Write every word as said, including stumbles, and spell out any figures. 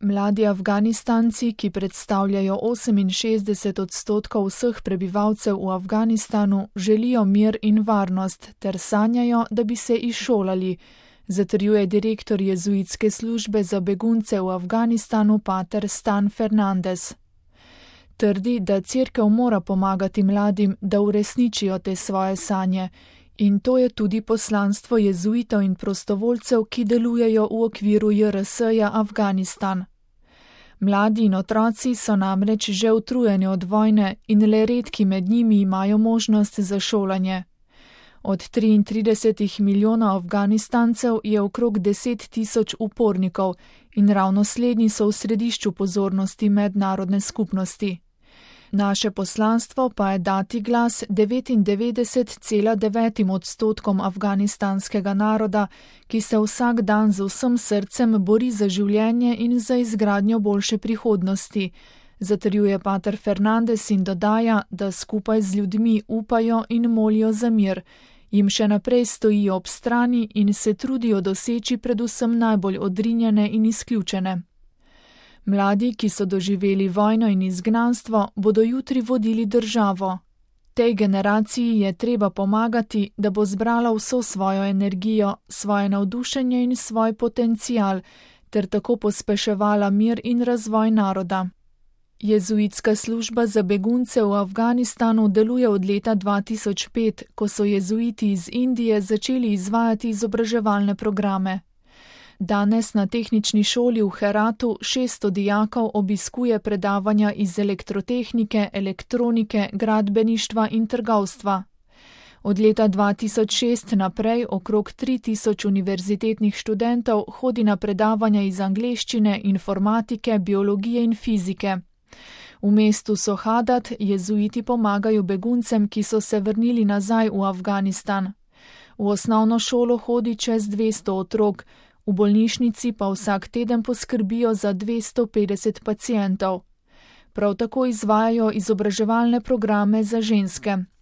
Mladi Afganistanci, ki predstavljajo oseminšestdeset odstotkov vseh prebivalcev v Afganistanu, želijo mir in varnost ter sanjajo, da bi se izšolali, zatrjuje direktor jezuitske službe za begunce v Afganistanu pater Stan Fernandez. Trdi, da cerkev mora pomagati mladim, da uresničijo te svoje sanje, in to je tudi poslanstvo jezuitov in prostovoljcev, ki delujejo v okviru J R S-ja Afganistan. Mladi in otroci so namreč že utrujeni od vojne in le redki med njimi imajo možnost za šolanje. Od triintrideset milijonov Afganistancev je okrog deset tisoč upornikov in ravno slednji so v središču pozornosti mednarodne skupnosti. Naše poslanstvo pa je dati glas devetindevetdeset cela devet odstotkom afganistanskega naroda, ki se vsak dan z vsem srcem bori za življenje in za izgradnjo boljše prihodnosti, zatrjuje pater Fernandez in dodaja, da skupaj z ljudmi upajo in molijo za mir, jim še naprej stojijo ob strani in se trudijo doseči predvsem najbolj odrinjene in izključene. Mladi, ki so doživeli vojno in izgnanstvo, bodo jutri vodili državo. Tej generaciji je treba pomagati, da bo zbrala vso svojo energijo, svoje navdušenje in svoj potencial, ter tako pospeševala mir in razvoj naroda. Jezuitska služba za begunce v Afganistanu deluje od leta dva tisoč pet, ko so jezuiti iz Indije začeli izvajati izobraževalne programe. Danes na tehnični šoli v Heratu šeststo dijakov obiskuje predavanja iz elektrotehnike, elektronike, gradbeništva in trgovstva. Od leta dva tisoč šest naprej okrog tri tisoč univerzitetnih študentov hodi na predavanja iz angleščine, informatike, biologije in fizike. V mestu Sohadat jezuiti pomagajo beguncem, ki so se vrnili nazaj v Afganistan. V osnovno šolo hodi čez dvesto otrok, v bolnišnici pa vsak teden poskrbijo za dvesto petdeset pacientov. Prav tako izvajajo izobraževalne programe za ženske.